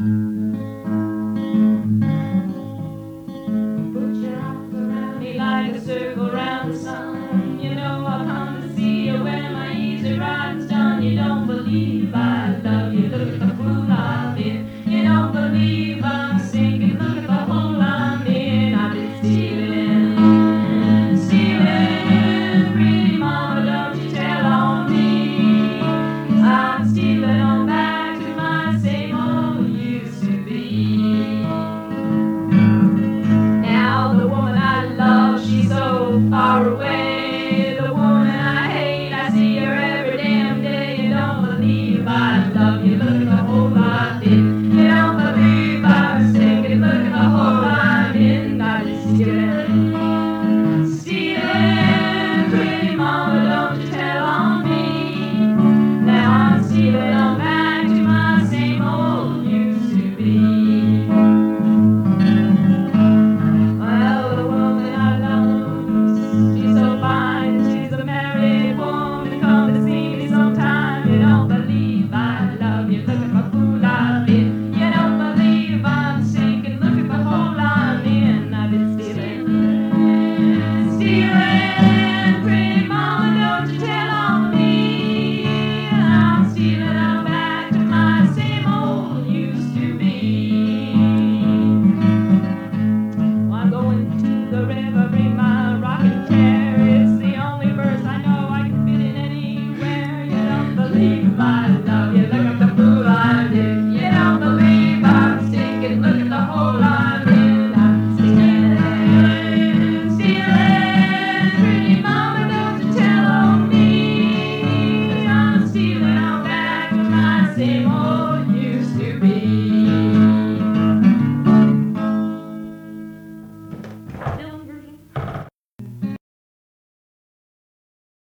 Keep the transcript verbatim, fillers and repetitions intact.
Put your arms around me like a circle around the sun. You know I'll come to see you when my easy riding's done. You don't believe I love you. Look at the fool I've been. You don't believe I'm sinking. Look at the hole I'm in. I've been stealing, stealing. Pretty mama, don't you tell on me. I'm stealing on back to my same old used to be. Now the woman I love, she's so far away. The woman I hate, I see her every damn day. You don't believe I love you. Look at the hole I've been. You don't believe I'm sinking. Look at the hole I'm in. I've been stealing, stealing. Pretty mama, don't you tell on me. Now I'm stealing on back to my same old used to be. Well, the woman I love, she's so fine, she's a married woman. Come to see me sometime. You don't believe I love you. Look at the fool I've been. You don't believe I'm sinking. Look at the hole I'm in. I've been stealing, stealing. Pretty mama, don't you tell on me. I'm stealing on back to my same old used to be. I'm going to the river, bring my rocking chair. It's the only verse I know I can fit in anywhere. You don't believe I love you. Look at the fool I'm in. You don't believe I'm stinking. Look at the hole I'm in. I'm stealing, stealing. Pretty mama, don't you tell on me. 'Cause I'm stealing on back to my same old